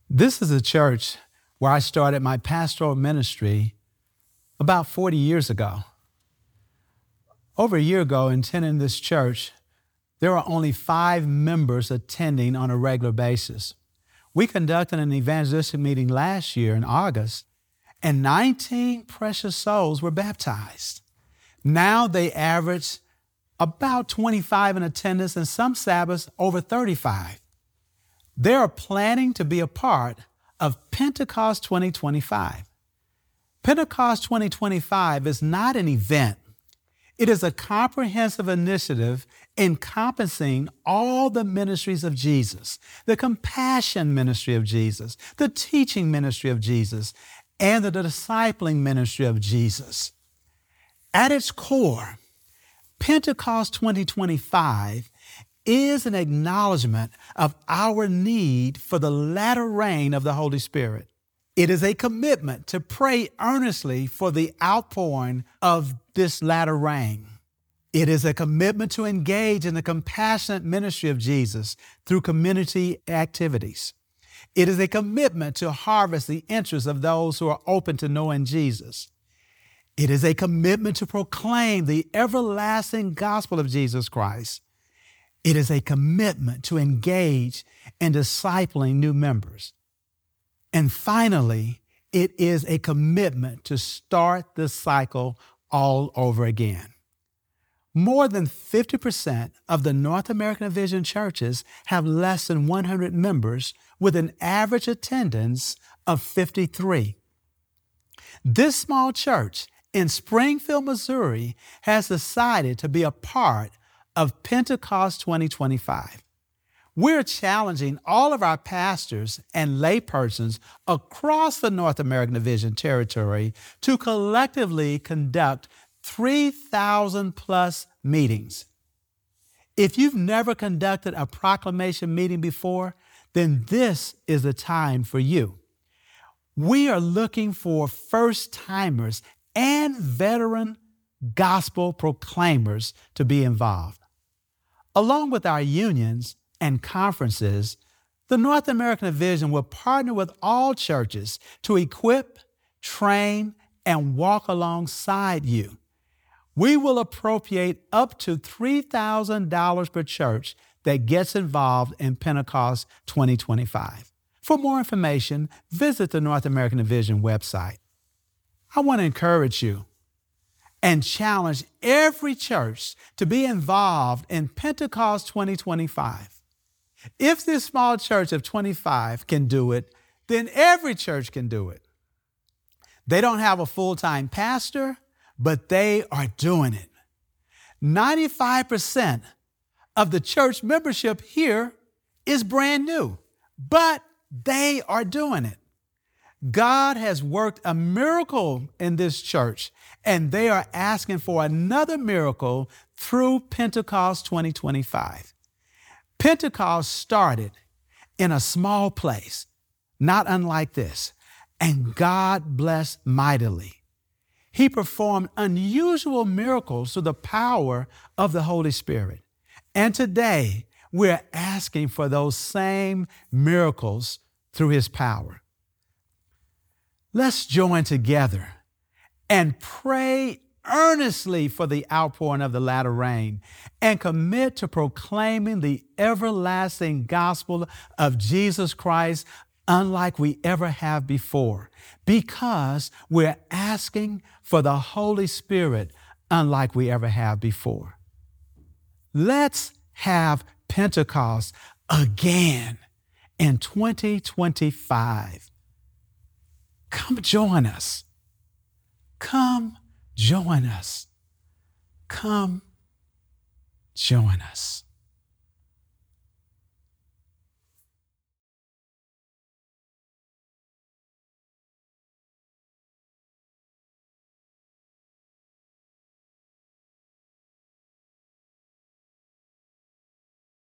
This is a church where I started my pastoral ministry about 40 years ago. Over a year ago, attending this church, there were only 5 members attending on a regular basis. We conducted an evangelistic meeting last year in August, and 19 precious souls were baptized. Now they average about 25 in attendance, and some Sabbaths over 35. They are planning to be a part of Pentecost 2025. Pentecost 2025 is not an event. It is a comprehensive initiative encompassing all the ministries of Jesus, the compassion ministry of Jesus, the teaching ministry of Jesus, and the discipling ministry of Jesus. At its core, Pentecost 2025 is an acknowledgement of our need for the latter rain of the Holy Spirit. It is a commitment to pray earnestly for the outpouring of this latter rain. It is a commitment to engage in the compassionate ministry of Jesus through community activities. It is a commitment to harvest the interests of those who are open to knowing Jesus. It is a commitment to proclaim the everlasting gospel of Jesus Christ. It is a commitment to engage in discipling new members. And finally, it is a commitment to start the cycle all over again. More than 50% of the North American Vision churches have less than 100 members with an average attendance of 53. This small church in Springfield, Missouri has decided to be a part of Pentecost 2025. We're challenging all of our pastors and laypersons across the North American Vision territory to collectively conduct 3,000 plus meetings. If you've never conducted a proclamation meeting before, then this is the time for you. We are looking for first-timers and veteran gospel proclaimers to be involved. Along with our unions and conferences, the North American Vision will partner with all churches to equip, train, and walk alongside you. We will appropriate up to $3,000 per church that gets involved in Pentecost 2025. For more information, visit the North American Vision website. I want to encourage you and challenge every church to be involved in Pentecost 2025. If this small church of 25 can do it, then every church can do it. They don't have a full-time pastor, but they are doing it. 95% of the church membership here is brand new, but they are doing it. God has worked a miracle in this church, and they are asking for another miracle through Pentecost 2025. Pentecost started in a small place, not unlike this, and God blessed mightily. He performed unusual miracles through the power of the Holy Spirit. And today, we're asking for those same miracles through His power. Let's join together and pray earnestly for the outpouring of the latter rain and commit to proclaiming the everlasting gospel of Jesus Christ unlike we ever have before, because we're asking for the Holy Spirit unlike we ever have before. Let's have Pentecost again in 2025. Come join us. Come join us. Come join us.